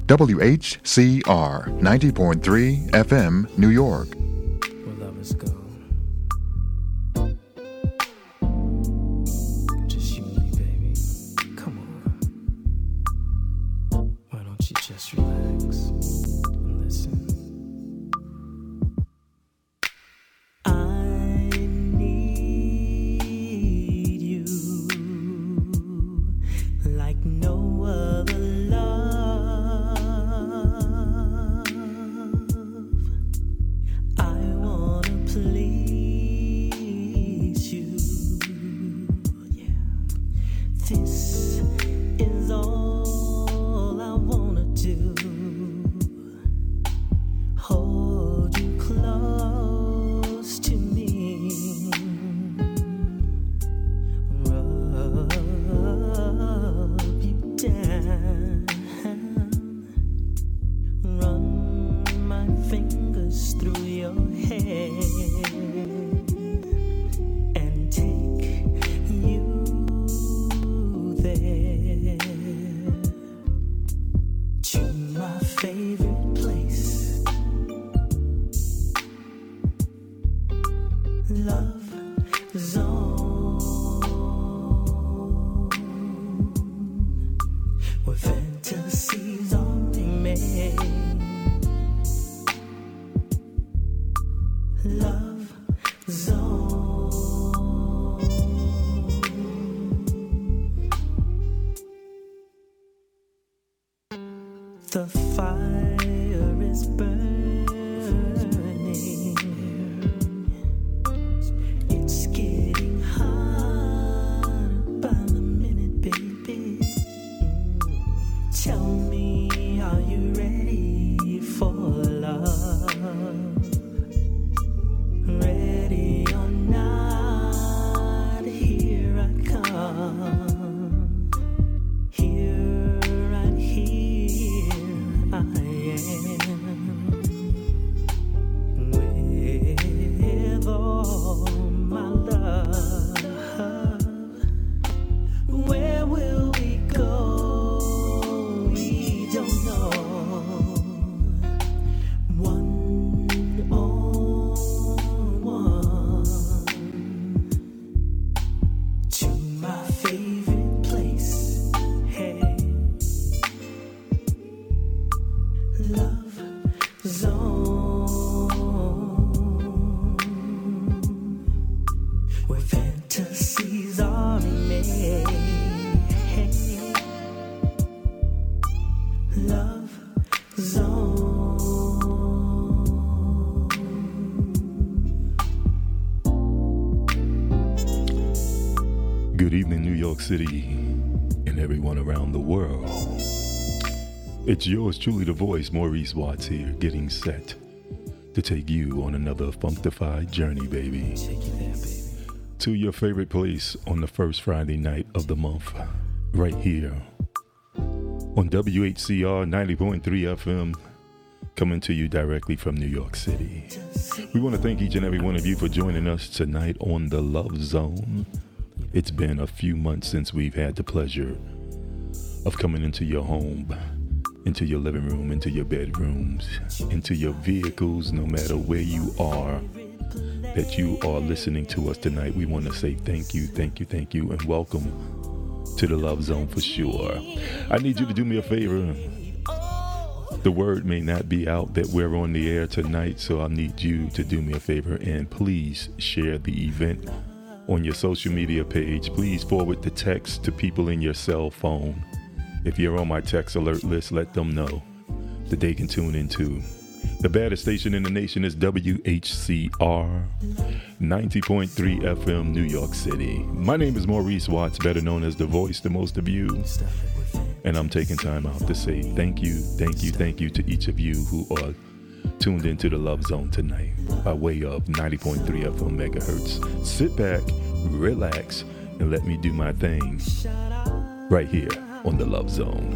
WHCR 90.3 FM, New York. Where lovers go. Just you and me, baby. Come on. Why don't you just relax and listen? I need you like no other love. I wanna please you. Yeah. This is all I wanna do. Hold you close to me. Rub you down. Run my fingers through your hair and take you there to my favorite place, Love Zone, where fantasies are made. Love Zone. The fire is burning. It's getting hotter by the minute, baby. Tell me, are you ready for love? Ready or not, here I come. Here, right here, I am. With all my love, where will we go? We don't know. One on one to my favorite place. Hey, Love Zone, where fantasies are made. Love Zone. Good evening, New York City, and everyone around the world. It's yours truly, the voice, Maurice Watts here, getting set to take you on another functified journey, baby. Take you there, baby. To your favorite place on the first Friday night of the month, right here on WHCR 90.3 FM, coming to you directly from New York City. We want to thank each and every one of you for joining us tonight on the Love Zone. It's been a few months since we've had the pleasure of coming into your home, into your living room, into your bedrooms, into your vehicles, no matter where you are, that you are listening to us tonight. We want to say thank you, thank you, thank you, and welcome to the Love Zone for sure. I need you to do me a favor. The word may not be out that we're on the air tonight, so I need you to do me a favor and please share the event on your social media page. Please forward the text to people in your cell phone. If you're on my text alert list, let them know that they can tune into. The baddest station in the nation is WHCR 90.3 FM, New York City. My name is Maurice Watts, better known as The Voice to most of you. And I'm taking time out to say thank you, thank you, thank you to each of you who are tuned into the Love Zone tonight by way of 90.3 FM megahertz. Sit back, relax, and let me do my thing right here on the Love Zone.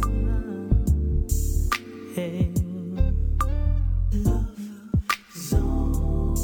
Hey, Love Zone.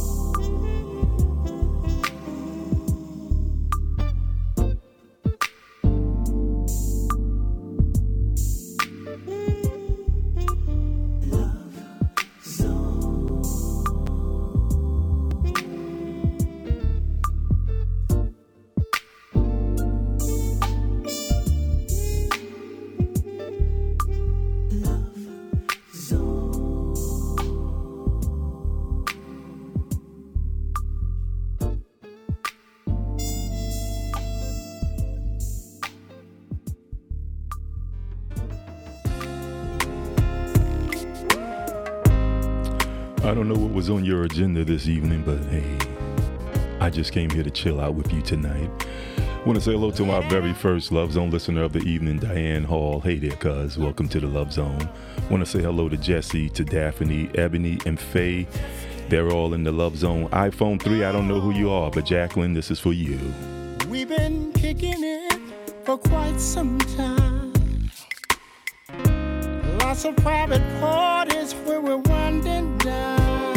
I don't know what was on your agenda this evening, but hey, I just came here to chill out with you tonight. Want to say hello to my very first Love Zone listener of the evening, Diane Hall. Hey there, cuz. Welcome to the Love Zone. Want to say hello to Jesse, to Daphne, Ebony, and Faye. They're all in the Love Zone. iPhone 3, I don't know who you are, but Jacqueline, this is for you. We've been kicking it for quite some time. Lots of private parties where we're winding down.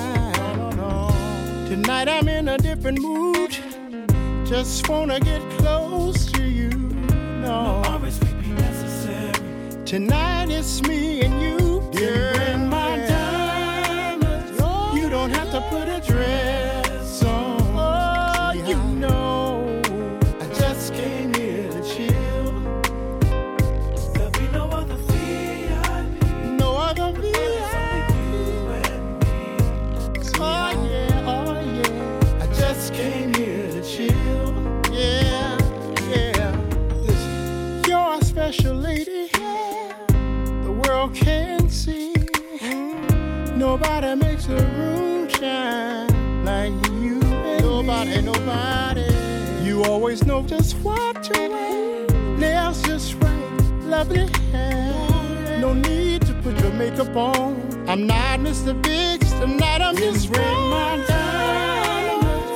Tonight I'm in a different mood. Just wanna get close to you. No, always be necessary. Tonight it's me and you, girl. In my diamonds, you don't have to put a dress on. Oh, you know, I just came here to chill. There'll be no other VIP, no other VIP. Oh yeah, oh yeah. I just came here to chill. Yeah, yeah. Listen, you're a special lady. The world can see. Nobody makes a room shine like you. Nobody, nobody. You always know just what to wear. Nails just right, lovely hair. No need to put your makeup on. I'm not Mr. Biggs tonight. I'm just wearing my diamonds.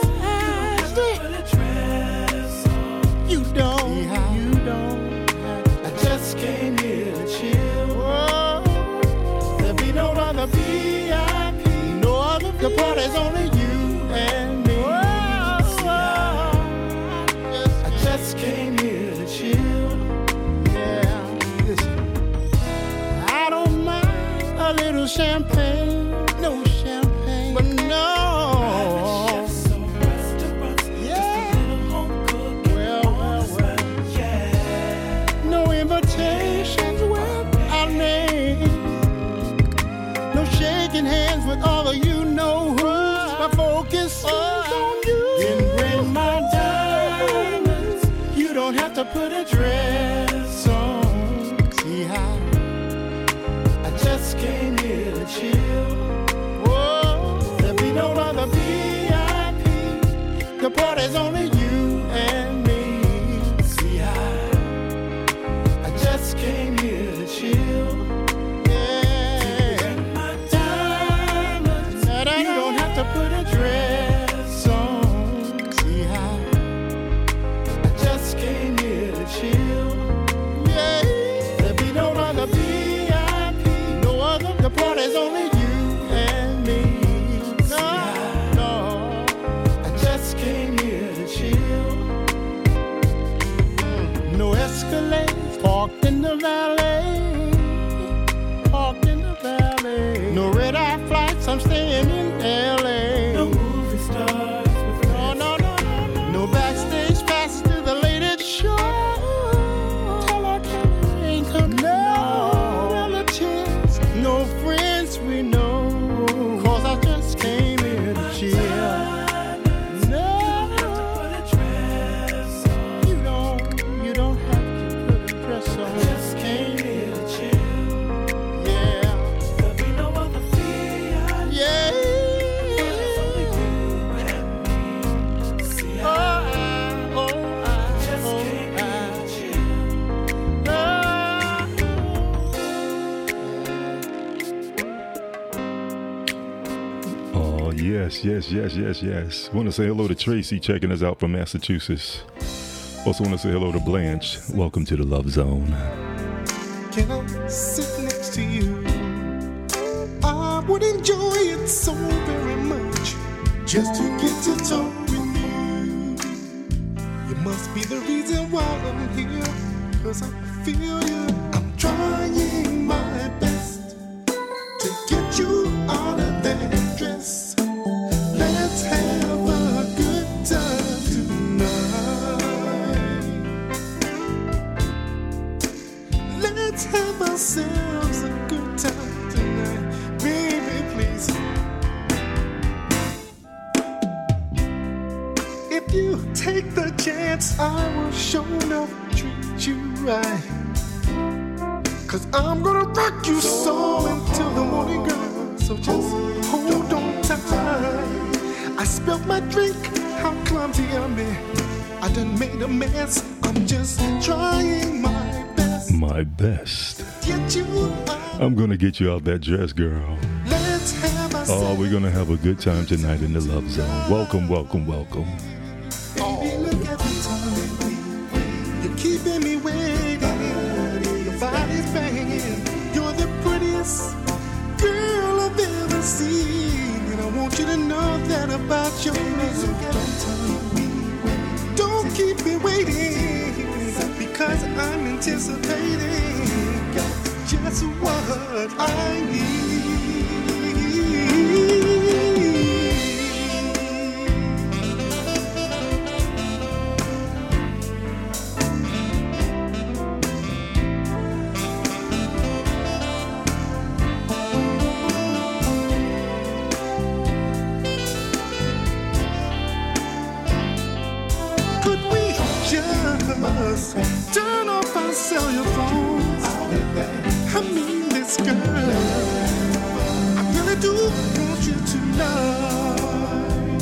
You don't, you don't. I just came here to chill. Whoa. There'll be no other VIP, no other. The party's only you and me. Whoa. I just came here to chill. Yeah, listen. I don't mind a little champagne, no champagne, but no. Hands with all of you know who. My focus is on you. Then bring my diamonds. You don't have to put a dress on. See how I just came here to chill. Whoa, there'll be no other VIP. The party's only you and me. See how I just came here to chill. To put a dress on. See how I just came here to chill. Yeah, there'll be no other VIP, no other. The party's only you and me. No, no, I just came here to chill. No Escalade, parked in the valet. Parked in the valet. No red-eye flights, I'm staying in LA. No movie stars with no, no, no, no, no. No backstage passes to the latest show. Tell our camera ain't coming. No relatives, no friends we know. Cause I just came here to chill. No, you don't have to put a dress on. I just came here to chill. Yeah. There'll be no other VIP. Yeah. Yes. Want to say hello to Tracy checking us out from Massachusetts. Also want to say hello to Blanche. Welcome to the Love Zone. Can I sit next to you? I would enjoy it so very much just to get to talk with you. You must be the reason why I'm here, 'cause I feel you. I'm trying my best to get you out of that dress. Let's have a good time tonight. Let's have ourselves a good time tonight. Baby, please. If you take the chance, I will sure enough treat you right. 'Cause I'm gonna rock you so until the morning, girl. So just hold on tight. I spilled my drink, how clumsy of me. I done made a mess. I'm just trying my best. My best. Get you out. I'm gonna get you out that dress, girl. Let's have a Oh, we're gonna have a good time tonight in the Love Zone. Welcome, welcome, welcome. Baby, look at the time. You're keeping me waiting. Your body's banging. You're the prettiest girl I've ever seen. And I want you to know that about your music. Don't keep me waiting, because I'm anticipating just what I need. Just turn off our cellular phones. I mean this girl, I really do want you to know.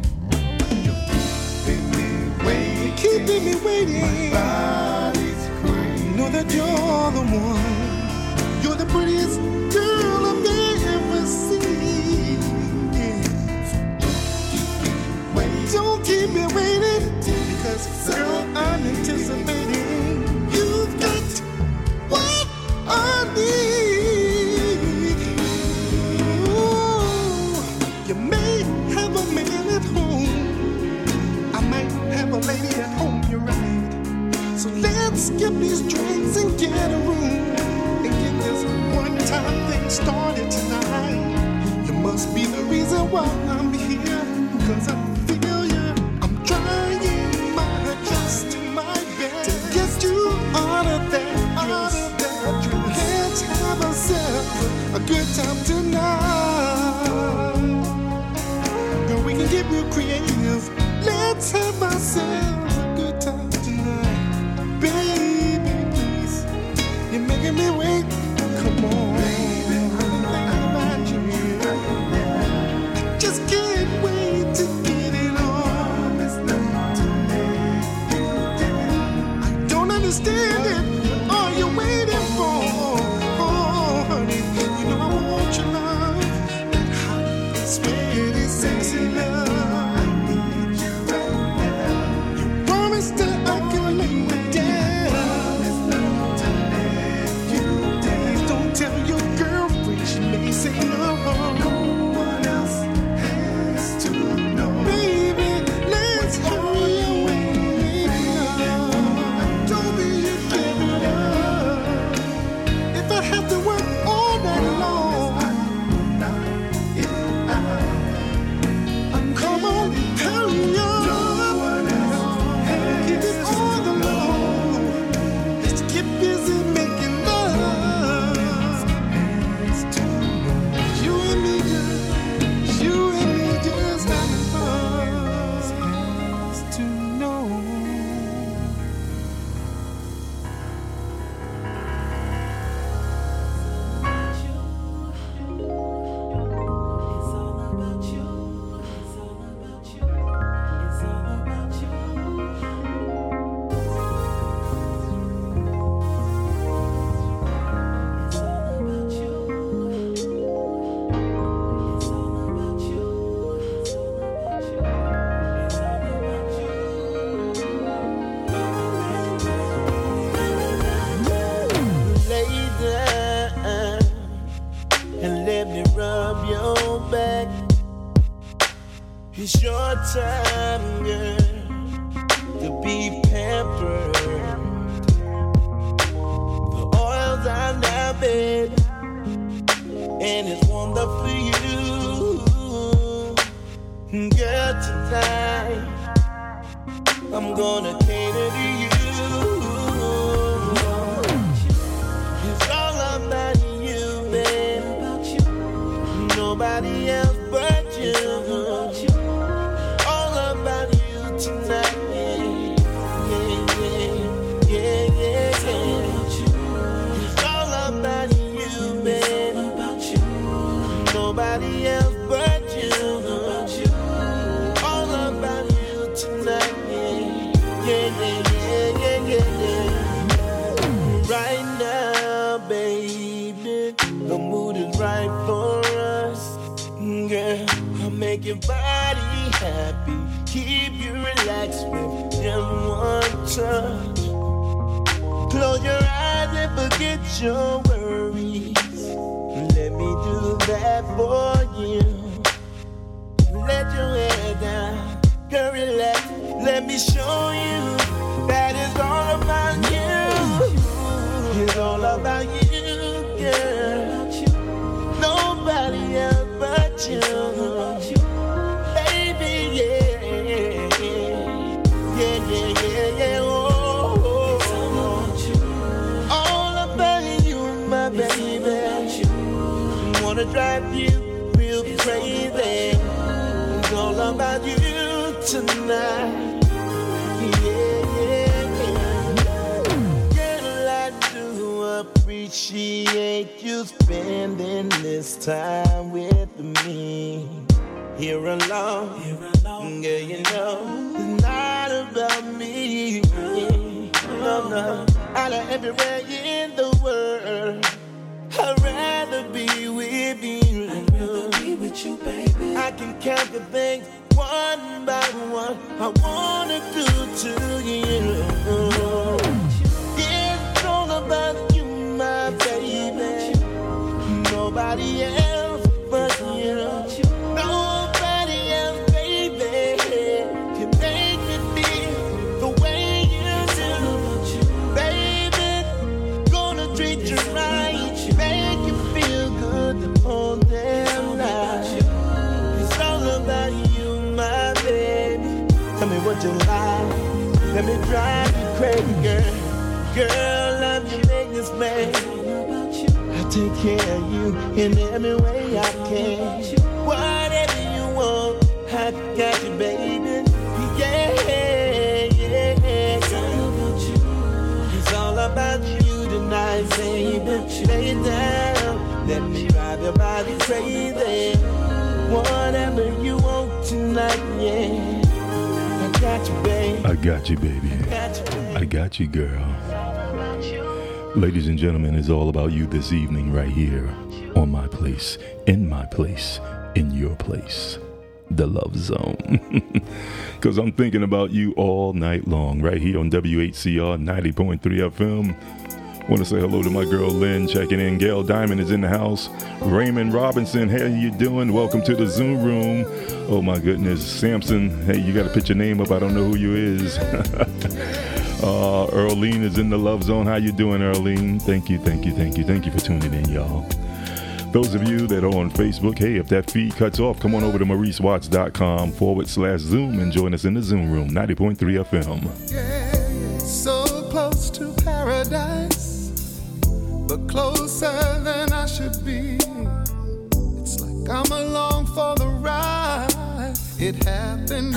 You're keeping me waiting. Know that you're the one. You're the prettiest girl I've ever seen. Don't keep me waiting, because girl, I'm anticipating. You've got what I need. Ooh, you may have a man at home. I might have a lady at home, you're right. So let's skip these drinks and get a room and get this one-time thing started tonight. You must be the reason why I'm here, because I feel you. I'm trying my best to get you out of that dress. Let's have ourselves a good time tonight. Girl, we can get real creative. Let's have ourselves a good time tonight. Baby, please, you're making me wait. Come on, baby, I'm thinking about you. I just can't wait to get it on. It's not too late. I don't understand it. All you're waiting for, oh honey, you know I want your love, that hot, sweaty, sexy love. I need you right now. You promised that I could lay you down. It's not to let you down. Please don't tell your girlfriend, she may say no. No one else has to know. Baby, let's hurry away now. Don't be giving up. If I have to work all night long, come on, hurry up. Keep it on the low. Let's get busy making love. You and me, girl. You and me just having fun. Has to know. Lay down and let me rub your back. It's your time, girl, to be pampered. The oils are now, baby, and it's wonderful for you. Girl, tonight I'm gonna cater to you. It's all about you, baby. Nobody else but you. All about you tonight. Yeah. It's all about you, baby. your body happy, keep you relaxed with just one touch. Close your eyes and forget your worries. Let me do that for you. Let your head down, girl, relax. Let me show you that it's all about you. It's all about you, girl. Nobody else but you. Baby, yeah. Yeah, yeah, yeah, yeah. Oh. All about you, my baby. Wanna drive you real crazy. It's all about you tonight. Yeah, yeah, yeah. Girl, I do appreciate you spending this time with me. Here alone, girl, you know it's not about me. No, no, out of everywhere in the world, I'd rather be with you. I'd rather be with you, baby. I can count the things one by one I wanna do to you. It's all about you, my baby. Nobody else but you. Nobody else, baby, can make me feel the way you do. Baby, gonna treat you right, make you feel good the whole damn night. It's all about you, my baby. Tell me what you like, let me drive you crazy, girl. Girl, I'm your biggest man. I take care of you in every way I can. Whatever you want, I got you, baby. Yeah, yeah, yeah. It's all about you tonight, baby. Lay it down, let me drive your body crazy. Whatever you want tonight, yeah. I got you, baby. I got you, baby. I got you, girl. Ladies and gentlemen, it's all about you this evening right here on my place, in your place, the Love Zone. Because I'm thinking about you all night long right here on WHCR 90.3 FM. Want to say hello to my girl Lynn checking in. Gail Diamond is in the house. Raymond Robinson, hey, how you doing? Welcome to the Zoom room. Oh my goodness. Samson, hey, you got to put your name up. I don't know who you is. Earlene is in the Love Zone. How you doing, Earlene? Thank you for tuning in, y'all. Those of you that are on Facebook, hey, if that feed cuts off, come on over to MauriceWatts.com/Zoom and join us in the Zoom room, 90.3 FM. Yeah, so close to paradise, but closer than I should be. It's like I'm along for the ride. It happened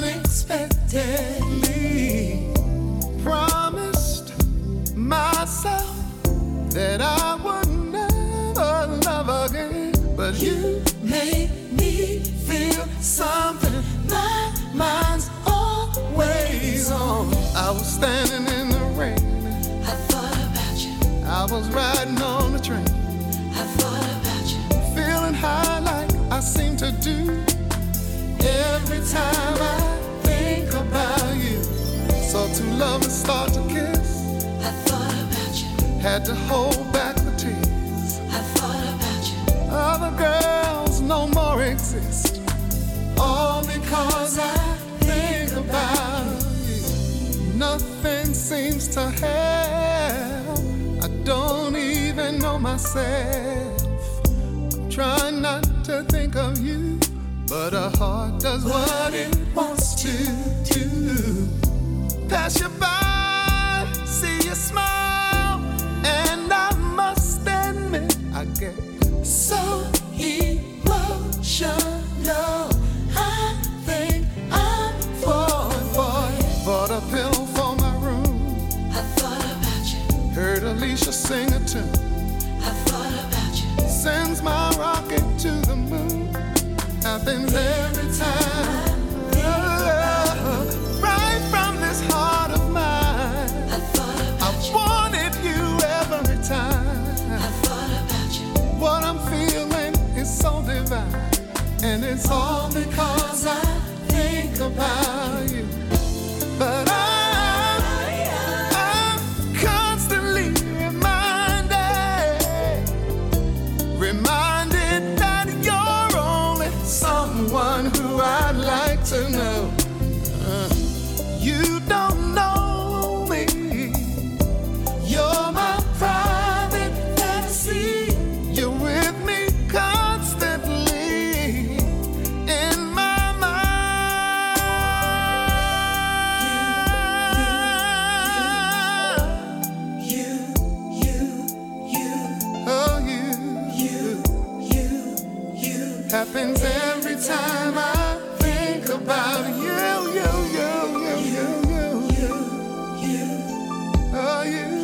unexpectedly. Promised myself that I would never love again, but you made me feel something my mind's always on. I was standing in the rain, I thought about you. I was riding on the train, I thought about you. feeling high like I seem to do every time I think about you. Saw two lovers start to kiss, I thought about you. had to hold back the tears. I thought about you. Other girls no more exist, all because I think about you. Nothing seems to help, I don't even know myself. I'm trying not to think of you, but a heart does what it wants to do. Pass you by, see you smile, and I must admit I get so emotional. I think I'm falling for you. Bought a pillow for my room, I thought about you. heard Alicia sing a tune. I thought about you. Sends my rocket to the moon. Happens every time. Right from this heart of mine. I thought I about you. wanted you every time. I thought about you. What I'm feeling is so divine, and it's all think about you. But I'm constantly reminded that you're only someone who I'd like to know. You don't know me. You're my private fantasy. You're with me constantly in my mind. Oh, you happens every time I think about you. Oh,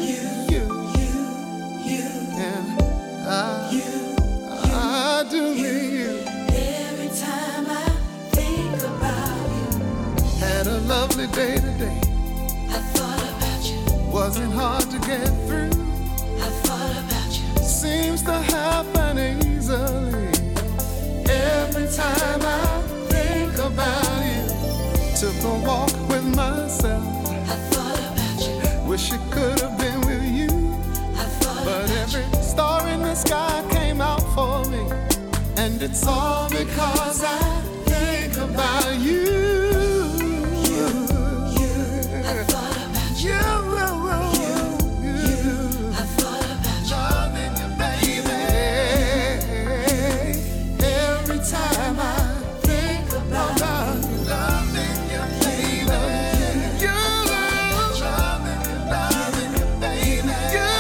and I do mean you. Every time I think about you, had a lovely day today. I thought about you. Wasn't hard to get through. I thought about you. Seems to happen easily. Every time I think about you, took a walk with myself. I thought about you. Wish it could have been with you. I thought But about every you. star in the sky came out for me. And it's all because I think about you. I thought about you. You. I thought about you. Loving you, baby. Every time I think about you, loving you, baby. You, loving you, baby.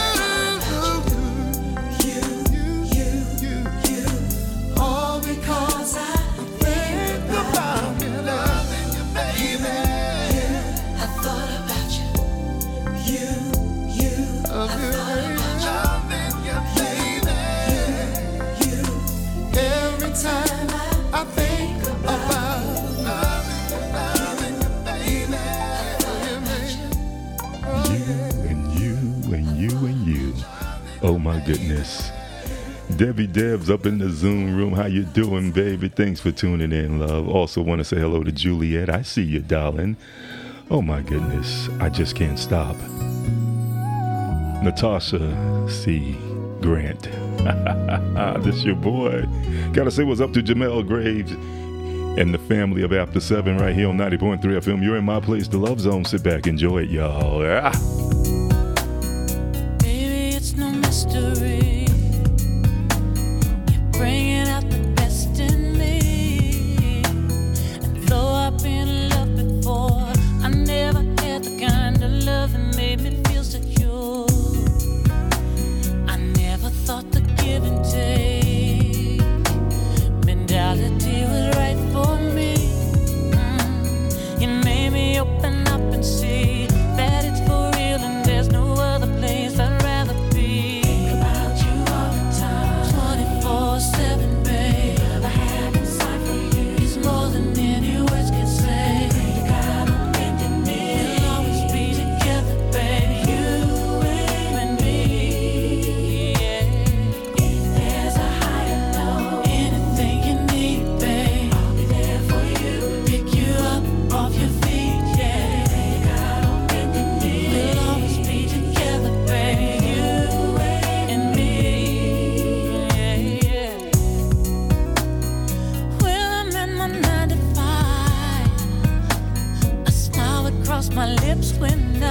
You. All because I think about you, loving you, baby. I thought about you. Of you, loving you, baby. Every time I think about loving you, baby. You. Oh my goodness. Debbie Debs up in the Zoom room. How you doing, baby? Thanks for tuning in, love. Also want to say hello to Juliet. I see you, darling. Oh my goodness. I just can't stop. Natasha C. Grant. This your boy. Gotta say what's up to Jamel Graves and the family of After 7 right here on 90.3 FM. You're in my place, the Love Zone. Sit back, enjoy it, y'all. Baby, it's no mystery. You're bringing out the best in me. And though I've been in love before, I never had the kind of love that made me feel secure. I never thought the give and take mentality was right for me. You made me open up and see that it's for real and there's no other place I'd rather be. Think about you all the time, 24/7, babe. Love I have inside for you is more than any words can say. You got on bending me. We'll always be together, baby. You and me. Yeah. If there's a high or low, anything you need, babe, I'll be there for you. Pick you up off your feet, yeah. You got on bending me. We'll always be together, baby. You and me. Yeah. When I'm in my 9 to 5, a smile would cross my lips when I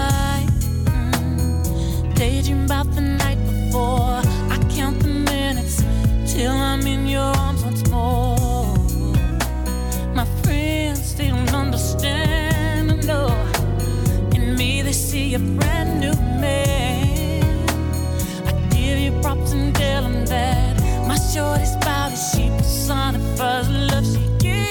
daydream about the night before. I count the minutes till I'm in your arms once more. My friends, they don't understand, no. In me, they see a brand new man. I give you props and tell them that my shorty's body, she personifies the love she gives.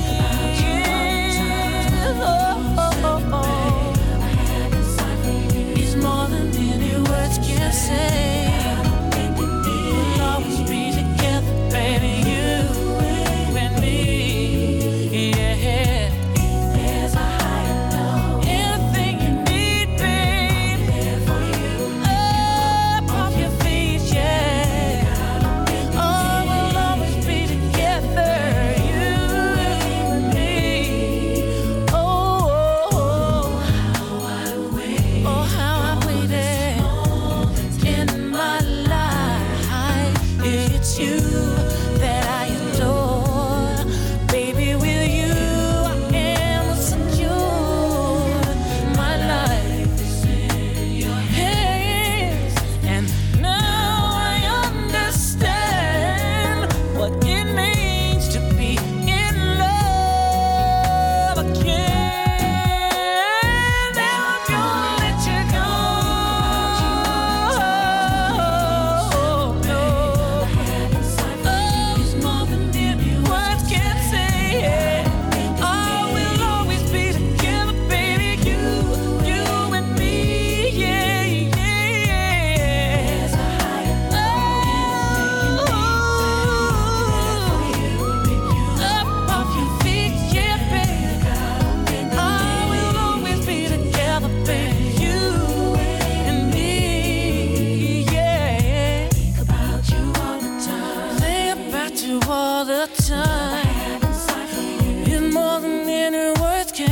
It's more than any words can say. We'll always be together, baby. You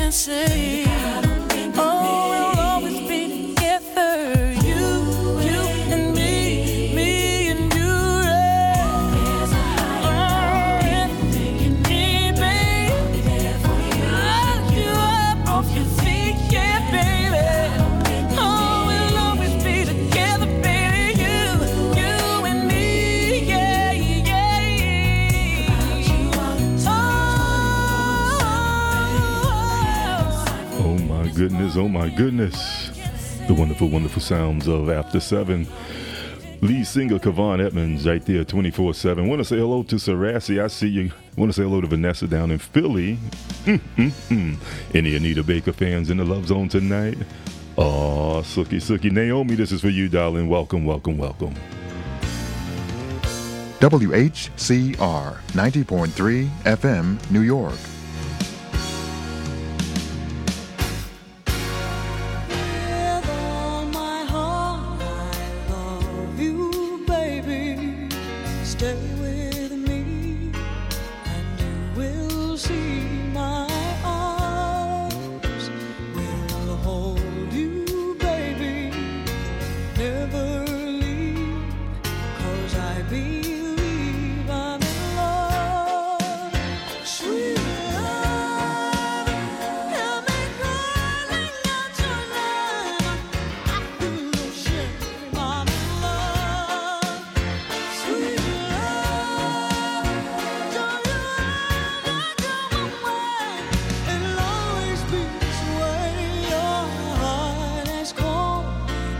and say, oh, we'll always be together. You and me and you. Oh, anything you need, babe. I'll you up off your feet, yeah, baby. Oh, we'll always be together, baby. You and me, yeah, yeah. Oh my goodness. The wonderful, wonderful sounds of After 7. Lead singer Kevon Edmonds right there 24/7. Want to say hello to Sarassi. I see you. Want to say hello to Vanessa down in Philly. Any Anita Baker fans in the Love Zone tonight? Oh, Sookie. Naomi, this is for you, darling. Welcome. WHCR 90.3 FM, New York. With all my heart, I love you, baby. Stay with me, and you will see my arms will hold you, baby. Never leave, 'cause I believe I'm in love. Sweet love, help me crawling out your love. I feel no shame, I'm in love. Sweet love, don't you ever go away. It'll always be this way. Your heart has called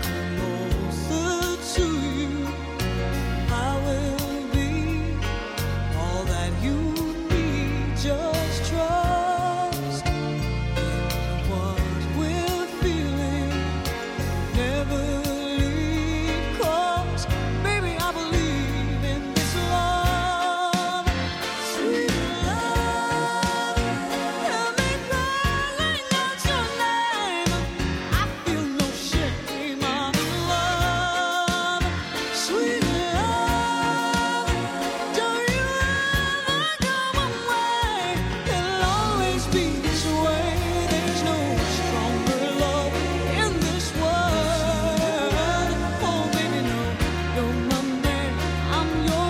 closer to you. I will be all that you need. Just trust in what we're feeling. Never leave, 'cause baby, I believe in this love. Sweet love, help me calling out your name. I feel no shame, I'm in love. Sweet love, don't you ever go away. It'll always be this way. There's no stronger love in this world. Oh, baby, no, you're my man, I'm your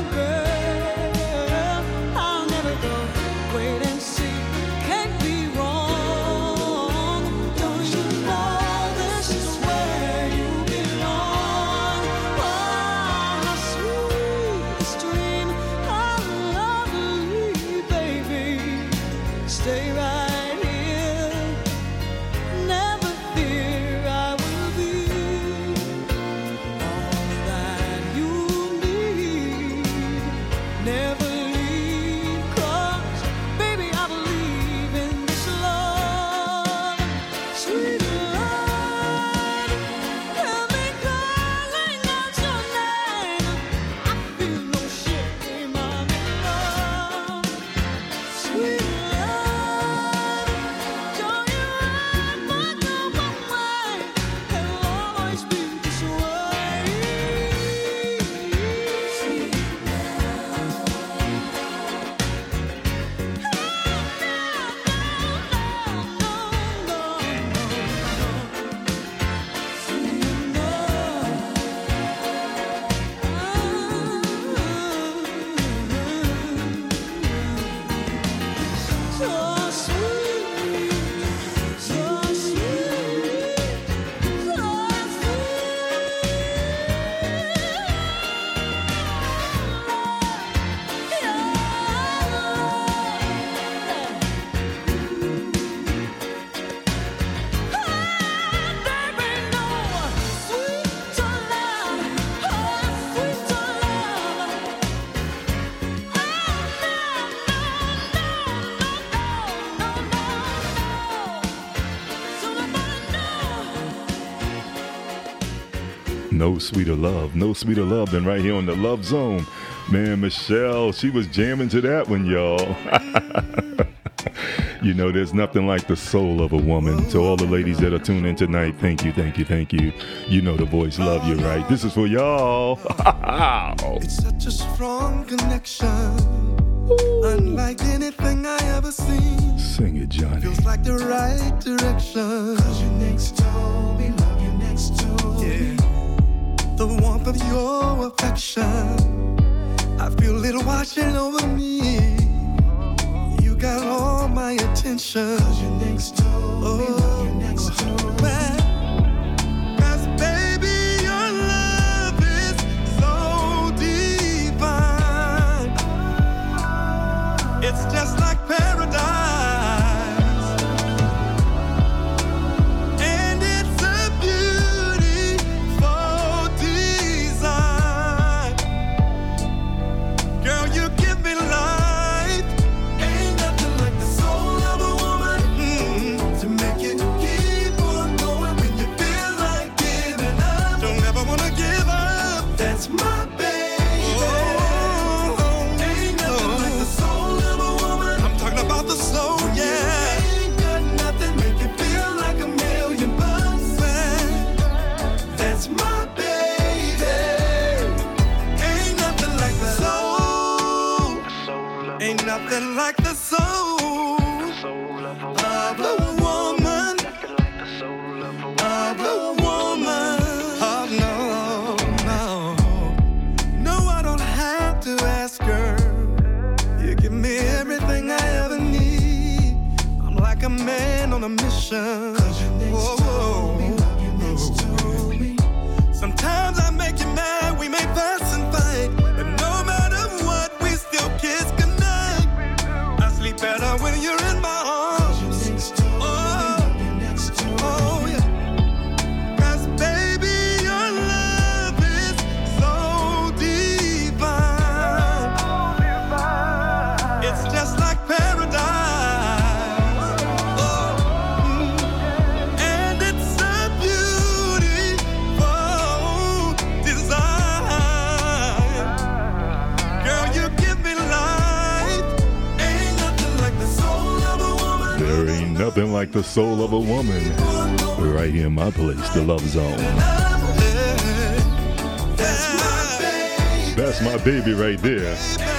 girl. I'll never go. Wait and see, can't be wrong. Don't you know this is where you belong? Oh, how sweet this dream, how lovely, baby. Stay right here, never fear, I will be all that you need. Never leave, 'cause baby, I believe in this love. Sweet love, help me calling out your name. I feel no shame, I'm in love. Sweet love, don't you ever go away. It'll always be this way. Sweet so sweet, so sweet, so No sweeter love than right here on the Love Zone. Man, Michelle, she was jamming to that one, y'all. You know, there's nothing like the soul of a woman. To all the ladies that are tuning in tonight, thank you. You know the voice love you, right? This is for y'all. It's such a strong connection. Unlike anything I ever seen. Sing it, Johnny. Feels like the right direction. 'Cause you're next to me, love you next to me. The warmth of your affection, I feel it washing over me. You got all my attention. 'Cause you're next to me, love you next to me. It's just like paradise, and it's a beautiful design. Girl, you give me life. Ain't nothing like the soul of a woman to make you keep on going when you feel like giving up. Don't ever wanna give up. That's my baby. About the soul, yeah. Ain't got nothing make you feel like $1 million. That's my baby. Ain't nothing like the soul. Ain't nothing like the soul of a woman. Of a woman. Oh no, no, no, I don't have to ask her. You give me everything I ever need. I'm like a man on a mission. 'Cause you're next to me, love you next to me. Sometimes I make you mad, we may fuss and fight, but no matter what, we still kiss goodnight. I sleep better when you're in my arms. 'Cause you're next to me, love you next to me. Oh yeah. 'Cause baby, your love is so divine. It's just like paradise. And it's a beautiful design. Girl, you give me life. Ain't nothing like the soul of a woman. There ain't nothing like the soul of a woman. Right here in my place, the Love Zone. That's my baby. That's my baby right there.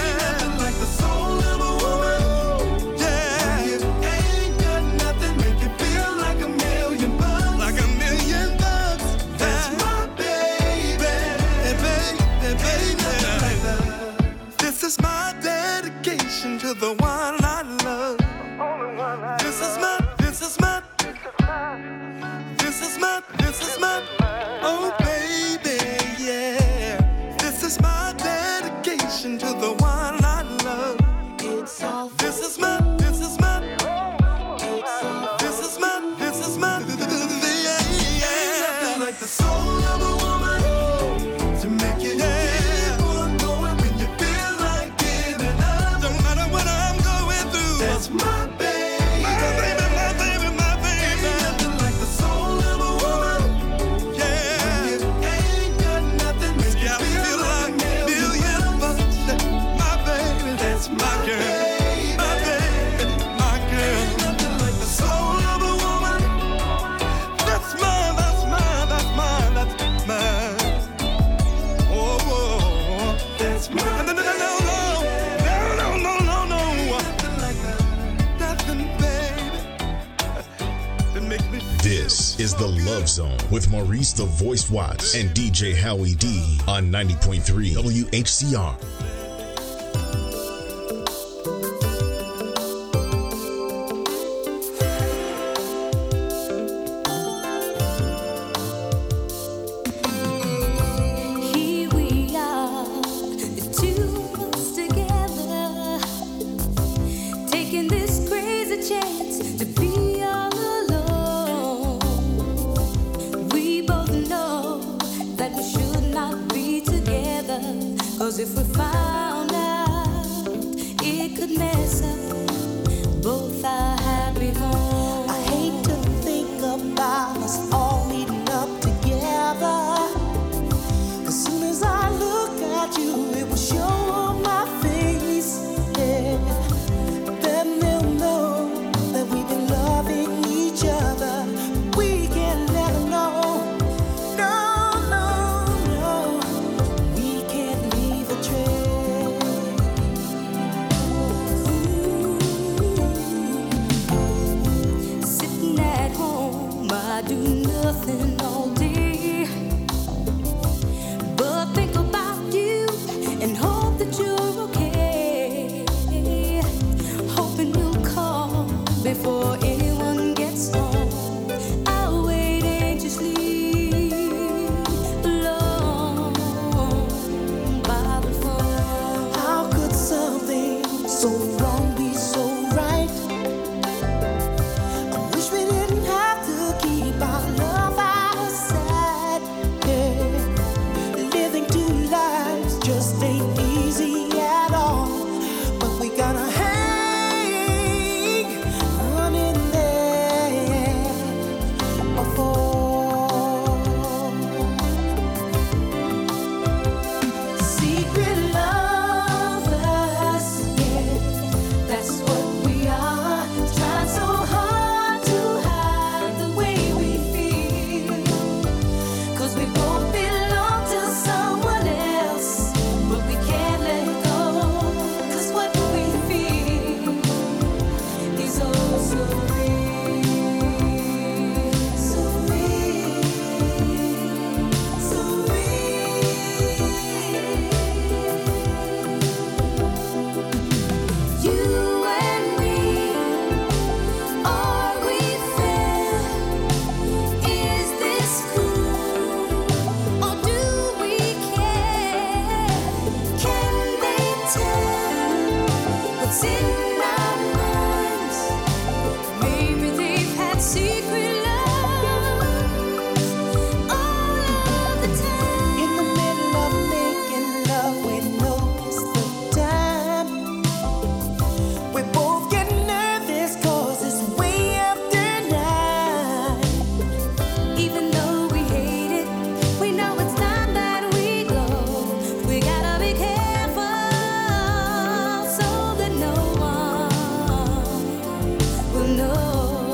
To the one I love. This is my, oh baby, yeah. This is my dedication to the one I love. It's all. This is my, it's all. This is my, yeah. Nothing like the soul of a woman to make you keep on going when you feel like giving up. Don't matter what I'm going through. That's my baby. My baby, my baby, my baby. Ain't nothing like the soul of a woman. Yeah. Ain't got nothing make you feel like $1 million. My baby, that's my girl. My baby, my girl. Ain't nothing like the soul of a woman. That's mine, that's mine, that's mine, that's mine. Oh, that's mine. No, no, no, no, no, no, no, no, no. Nothing like that. Nothing, baby. That makes me feel. This is the Love Zone with Maurice the Voice Watts and DJ Howie D on 90.3 WHCR. Here we are, the two of us together, taking this crazy chance to be all alone. We both know that we should not be together, 'cause if we found out, it could mess up both our happy homes. I hate to think about us all meeting up together. As soon as I look at you, it will show on my face. Yeah. Then they'll know that we've been loving each other. We can't let them know. No, no, no. We can't leave a trace. I do nothing all day but think about you and hope that you're okay. Hoping you'll call before anyone gets home. I'll wait anxiously alone by the phone. How could something so wrong be so right? I wish we didn't have to keep our love outside. Yeah. Living two lives just ain't easy at all. But we gotta hang on in there before. Secret lovers, yeah, that's what we are. Trying so hard to hide the way we feel. 'Cause we both belong to someone else, but we can't let go. 'Cause what we feel is oh so real, so real, so real. You and me, are we fair? Is this cool, or do we care? Can they tell what's in our minds? Maybe they've had secret loves all of the time. In the middle of making love, we notice the time. We both get nervous 'cause it's way after 9. Even though we hate it, we know it's time that we go. We gotta be careful so that no one will know.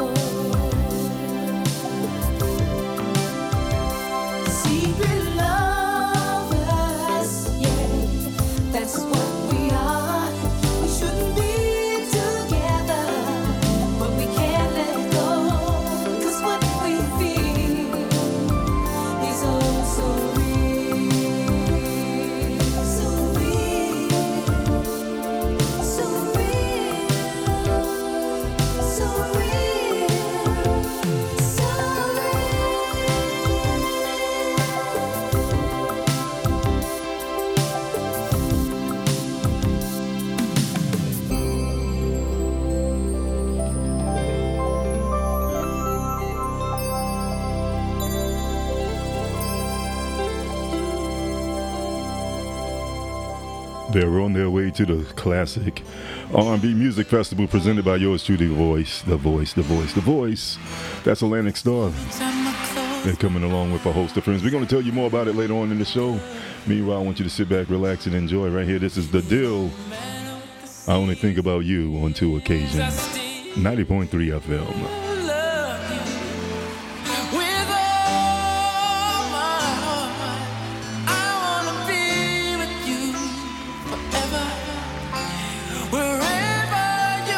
Secret lovers, yeah, that's what we are. We shouldn't be together, but we can't let go. 'Cause what we feel is oh so real, so real, so real, so real, so They're on their way to the classic R&B Music Festival presented by yours truly, The Voice, The Voice, The Voice, The Voice. That's Atlantic Star. They're coming along with a host of friends. We're going to tell you more about it later on in the show. Meanwhile, I want you to sit back, relax, and enjoy right here. This is The Deal. I Only Think About You on two occasions. 90.3 FM. With all my heart, I wanna be with you forever, wherever you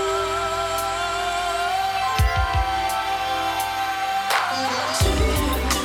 are.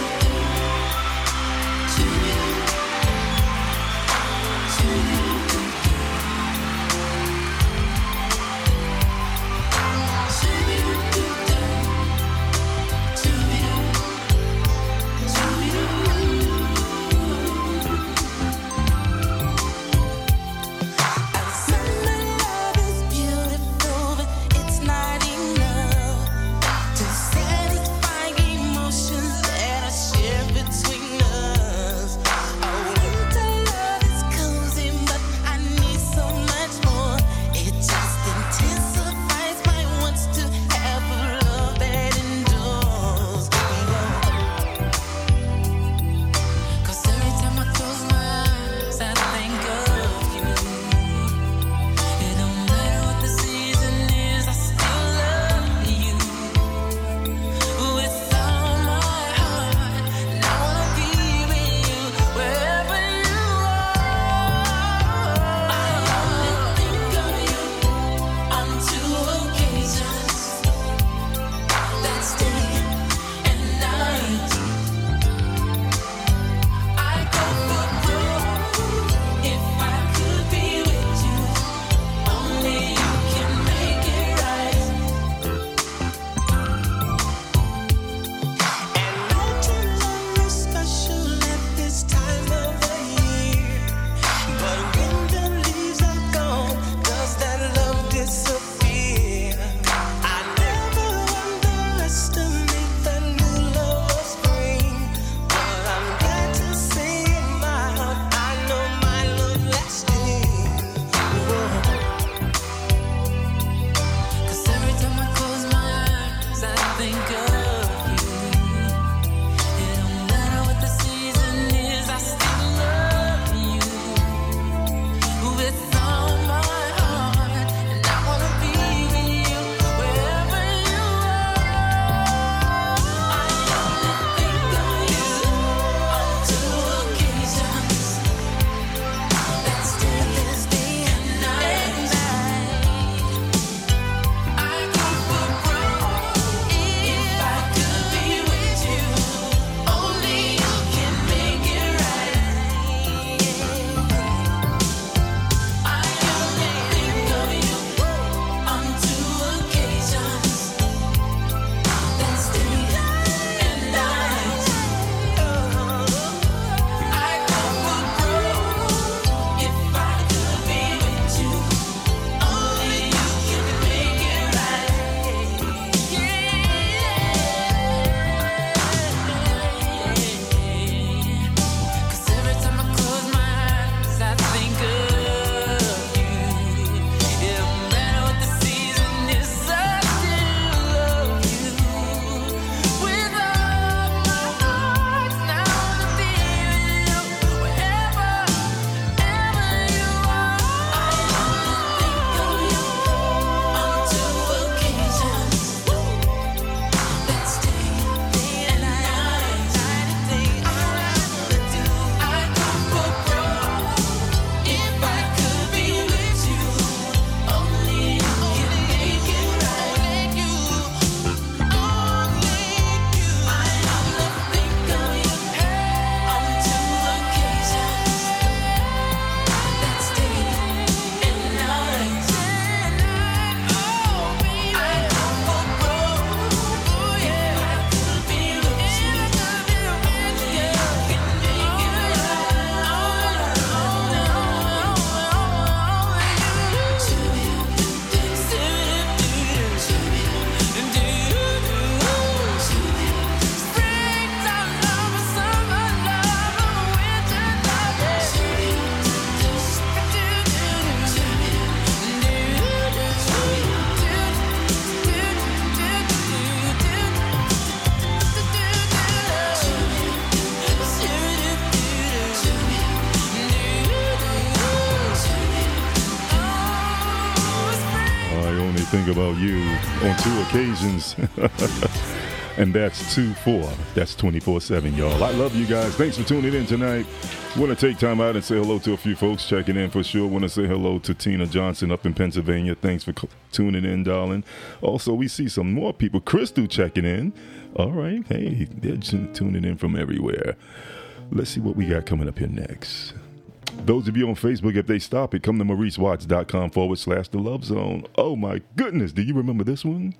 think about you on 2 occasions. And that's 2-4. That's 24/7, y'all. I love you guys. Thanks for tuning in tonight. Want to take time out and say hello to a few folks checking in for sure. Want to say hello to Tina Johnson up in Pennsylvania. Thanks for tuning in, darling. Also, we see some more people. Crystal checking in. All right. Hey, they're tuning in from everywhere. Let's see what we got coming up here next. Those of you on Facebook, if they stop it, come to MauriceWatts.com/The Love Zone. Oh, my goodness. Do you remember this one?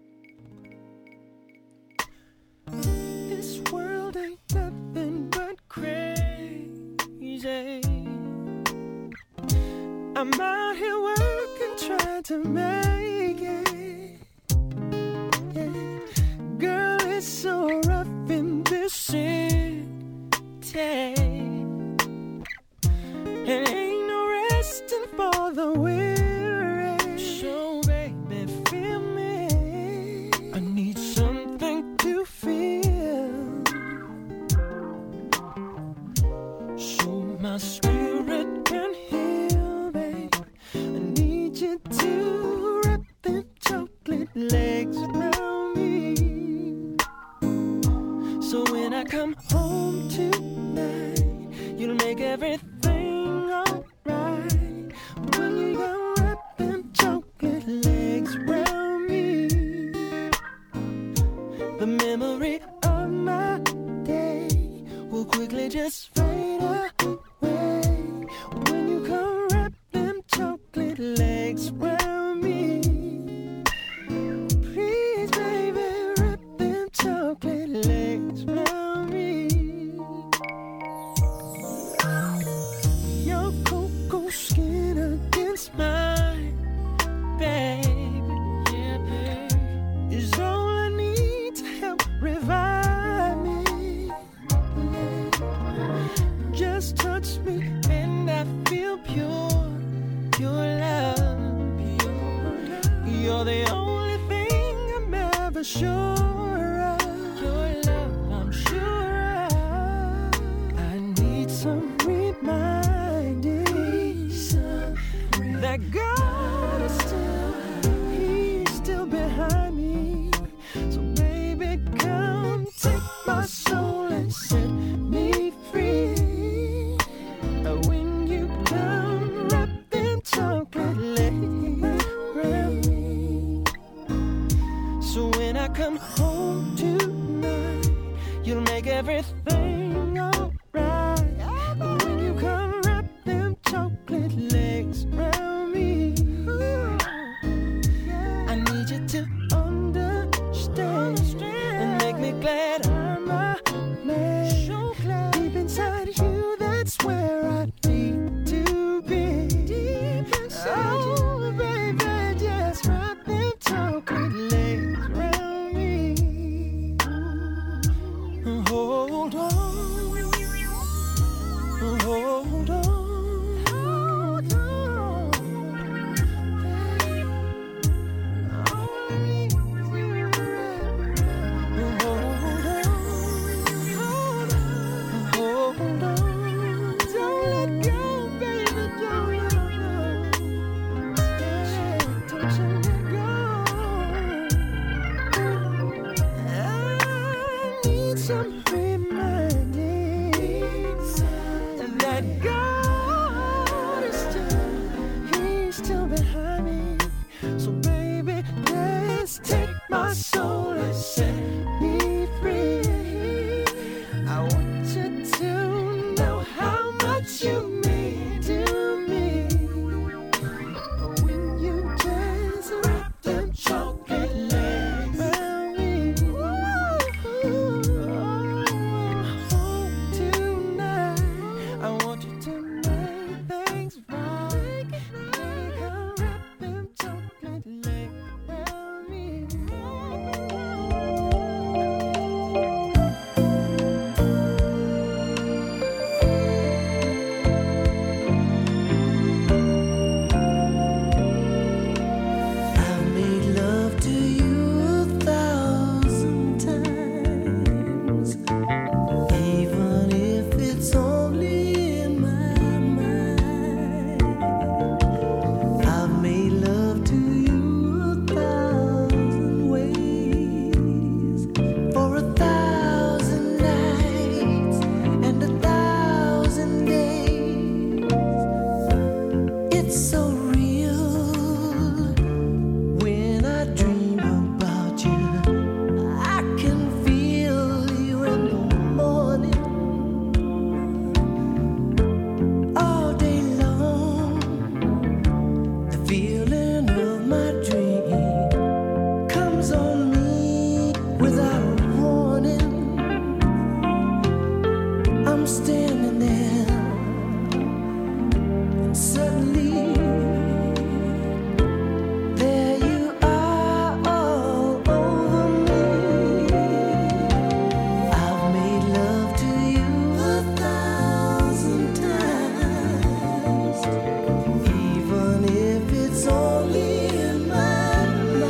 This world ain't nothing but crazy. I'm out here working, trying to make it. Yeah. Girl, it's so rough in this city. And ain't no resting for the weary. So baby, feel me. I need something to feel, so my spirit can heal, babe. I need you to wrap them chocolate legs around me, so when I come home tonight, you'll make everything alright. When you gonna wrap them chocolate legs around me, the memory of my day will quickly just fade away. When you come wrap them chocolate legs around me, please baby, wrap them chocolate legs around me. Your cocoa skin against mine, baby, yeah, baby, is all I need to help revive me. Just touch me and I feel pure, pure love. You're the only thing I'm ever sure of. Your love, I'm sure of. I need some reminding that God is still, He's still behind me. So baby, come take my soul and set me free. When you come wrap them chocolate legs around me, so when I come home tonight, you'll make everything alright. When you come wrap them chocolate legs around me, I need you to understand and make me glad I'm a man. Deep inside you, that's where I need to be. Deep inside you, baby, just wrap them chocolate legs around me. Hold on, hold on, hold on. Hold on, don't let go, baby, don't let go. Yeah, don't you let go. I need some reminding standing there, and suddenly there you are all over me. I've made love to you 1,000 times, even if it's only in my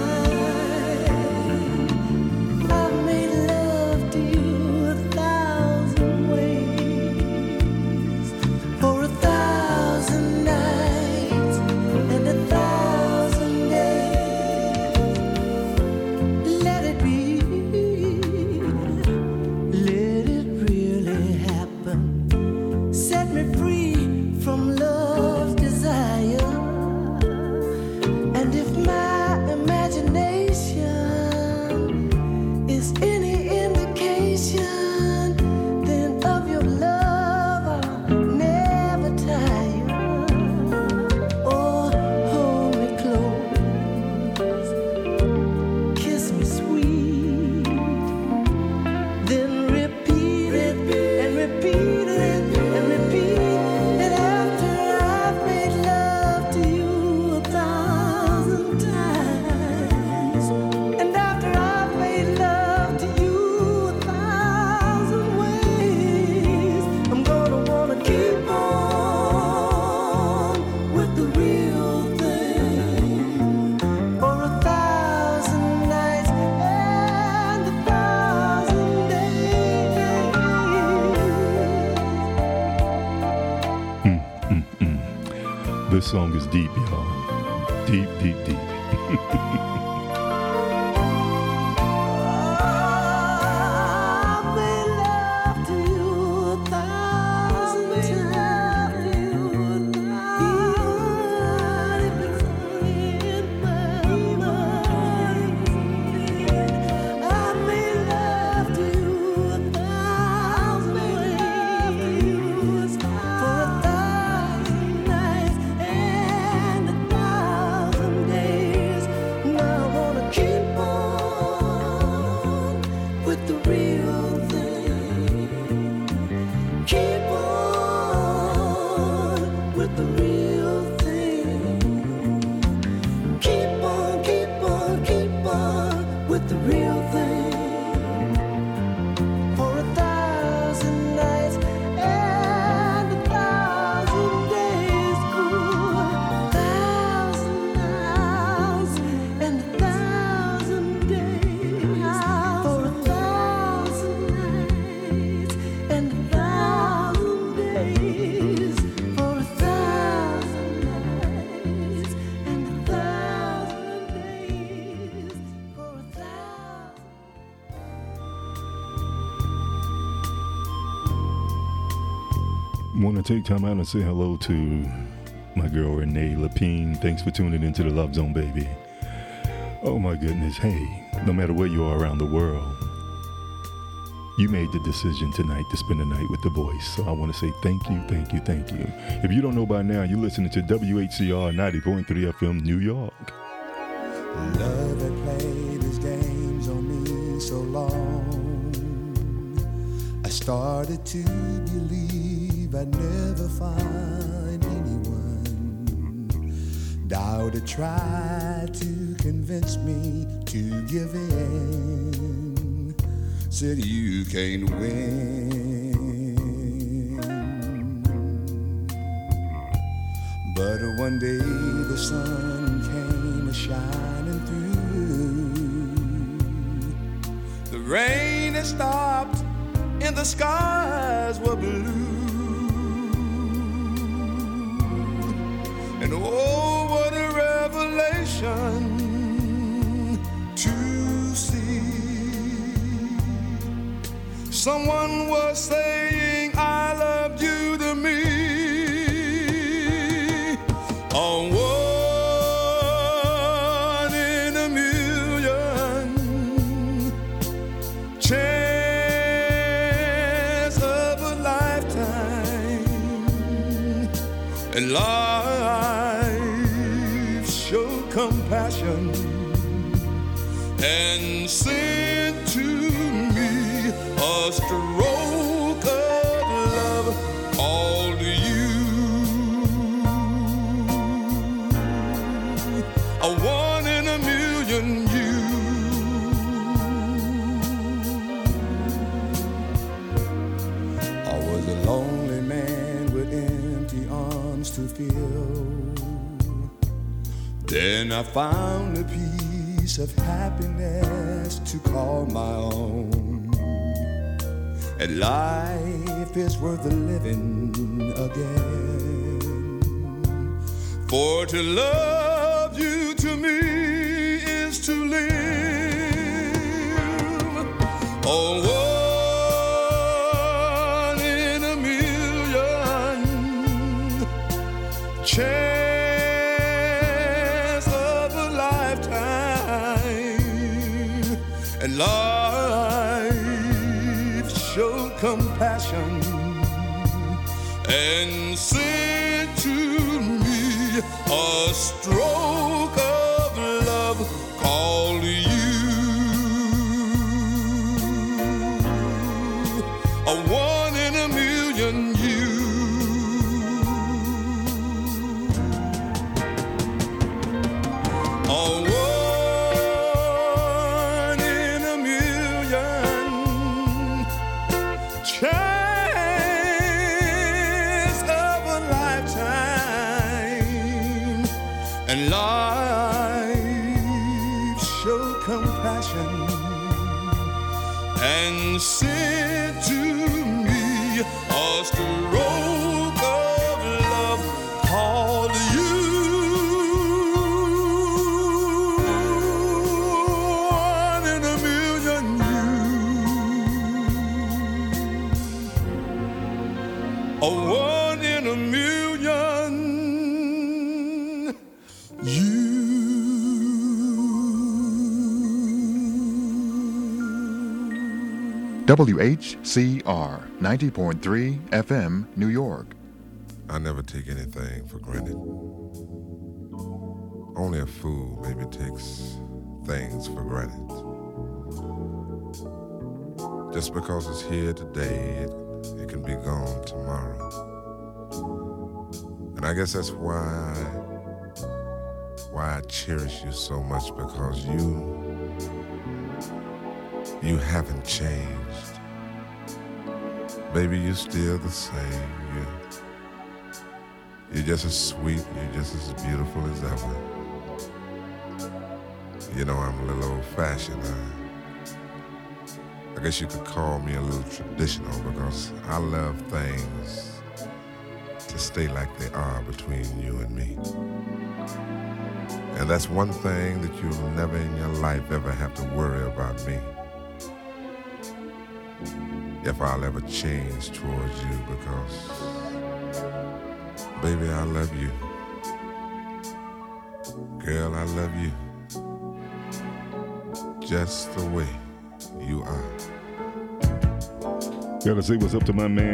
mind. I've made love to you 1,000 ways, for 1,000 nights and 1,000 days. Let it be, let it really happen. Set me free from love's desire. And if my imagination is any indication, then of your love I'll never tire. Oh, hold me close, kiss me sweet, then repeat it and repeat it and repeat it after I've made love to you 1,000 times, and after I've made love to you 1,000 ways. I'm gonna wanna keep on with the real thing for 1,000 nights and 1,000 days. This song is deep, y'all. Deep, deep, deep. I've made love to you 1,000 times, even if it's only in my mind. I've made love to you 1,000 ways, for 1,000 nights and 1,000 days. Now I wanna keep on with the real thing. Keep on with the real thing. Keep on, keep on, keep on with the real thing. For 1,000 nights and 1,000 days. Ooh, 1,000 nights and 1,000 days. For 1,000 nights and 1,000 days. For 1,000 nights and 1,000 days. For 1,000. Want to take time out and say hello to my girl Renee Lapine. Thanks for tuning into the Love Zone, baby. Oh my goodness. Hey, no matter where you are around the world, you made the decision tonight to spend the night with The Voice. So I want to say thank you, thank you, thank you. If you don't know by now, you're listening to WHCR 90.3 FM, New York. Love had played his games on me so long, I started to believe I'd never find anyone. Doubt had tried to convince me to give in, said you can't win. But one day the sun came shining through. The rain had stopped and the skies were blue. And oh, what a revelation to see. Someone was saying I loved you to me. A one in a million chance of a lifetime. And life showed compassion and sent to me a stroke of love. was a lonely man with empty arms to fill. Then I found a piece of happiness to call my own, and life is worth the living again. For to love you to me is to live. Oh, one in a million chance of a lifetime, and life showed compassion and sent to me a stroke of love called you. A one in a million you. A one in a million chance of a lifetime, and life showed compassion and sent to me a stroke of love called you. One in a million you. A one in a million you. WHCR 90.3 FM, New York. I never take anything for granted. Only a fool maybe takes things for granted. Just because it's here today, it can be gone tomorrow. And I guess that's why I cherish you so much, because you haven't changed. Baby, you're still the same. You're just as sweet, you're just as beautiful as ever. You know, I'm a little old-fashioned. I guess you could call me a little traditional, because I love things to stay like they are between you and me. And that's one thing that you'll never in your life ever have to worry about me. If I'll ever change towards you, because, baby, I love you. Girl, I love you. Just the way you are. Gotta say what's up to my man